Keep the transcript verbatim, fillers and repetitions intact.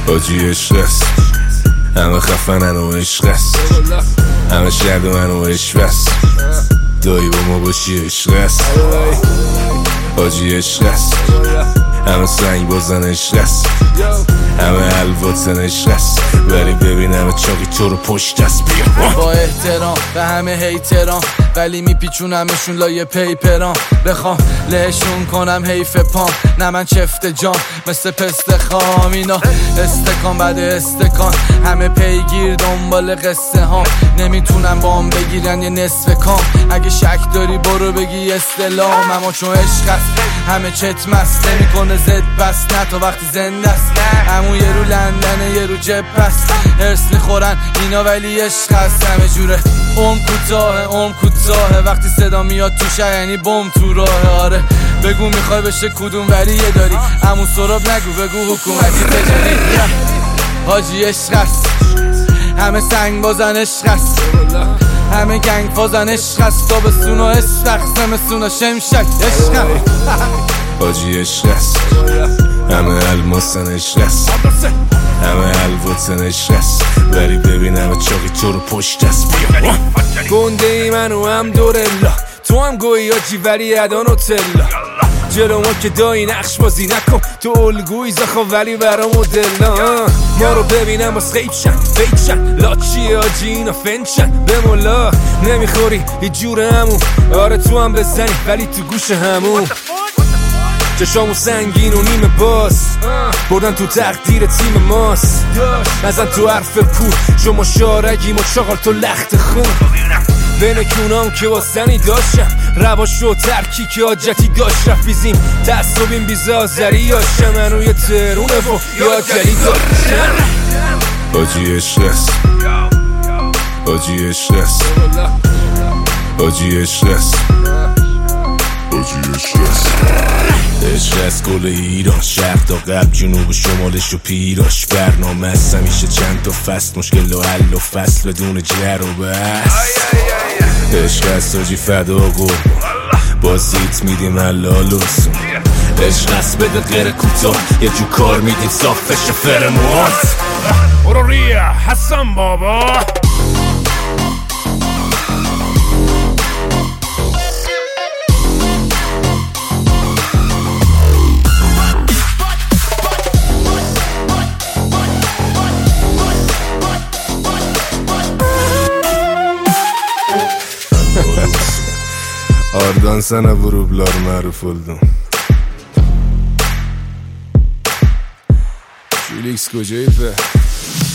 حاجی عشق است، همه خفنن و عشق است، همه شهد و من و عشق است، دایی با ما باشی عشق است. حاجی عشق است، همه سنگ بازن عشق است، همه الواتن عشق است، ولی ببینم چاقی تو رو پشت است. بیا با احترام به همه هیتران، ولی میپیچونمشون لایه پیپران. بخوام لهشون کنم حیف پام، نه من چفت جام مثل پست خام. اینا استکان بعد استکان، همه پیگیر دنبال قصه ها، نمیتونن بام بگیرن یه نصف کام. اگه شک داری برو بگی استلام، اما چون عشق است همه چت مست، نمیکنه زد بس نه تا وقتی زنده است. همون یه رو لندنه یه رو جب است، هرس میخورن اینا ولی عشق است. همه جوره عمر کوتاه عمر کوتاه، وقتی صدا میاد تو شهر یعنی بم تو راه. آره بگو میخوای بشه کدوم ولیه داری، همون سراب نگو بگو حکومتی تجاری. حاجی عشق است، همه سنگ بازن عشق است، همه گنگ فازن عشق است. تابستون و استخ زمستون و شمشک عشق است. حاجی عشق است، همه الماسن عشق است، همه الواتن عشق است، ولی ببینم چاقی تو رو پشت است. بیا گنده ای منو هم دورلا، تو هم گویی آجی ولی ادان و تلا. جلو ما که دایی نقش بازی نکن، تو الگوی زخوا ولی برا مدلا. ما رو ببینم باز خیب شن فیک شن، لاچی آجی اینا فنچن به مولا. نمیخوری یه جور همون، آره تو هم بزنی ولی تو گوش همون. چشامو سنگین و نیمه باز، بردن تو تقدیر تیم ماست. نزن تو حرف پول، شما شارگیم و چاقال تو لخت خون. بین کونام که واسنی داشتم، رواش و ترکی که آجتی داشت. رفیزیم تعصبیم بیزازری یاشم، منو یه ترونه و یا جلی داشتم. حاجی عشق است، حاجی عشق است، حاجی عشق است، حاجی عشق است. عشق از کل ایران، شرق تا غرب جنوب شمالش و پیراش. برنامه است همیشه چند تا فصل، مشکل و حل و فصل بدون جر و بحث. عشق است حاجی فدا قربان، بازیت میدیم حلال و سون. عشق است بده غیر کوتاه، یه جو کار میدیم صاف بشه فرموات. برو ریا حسن بابا. Ardan sana vurublar məruf oldum. Felix Kocayip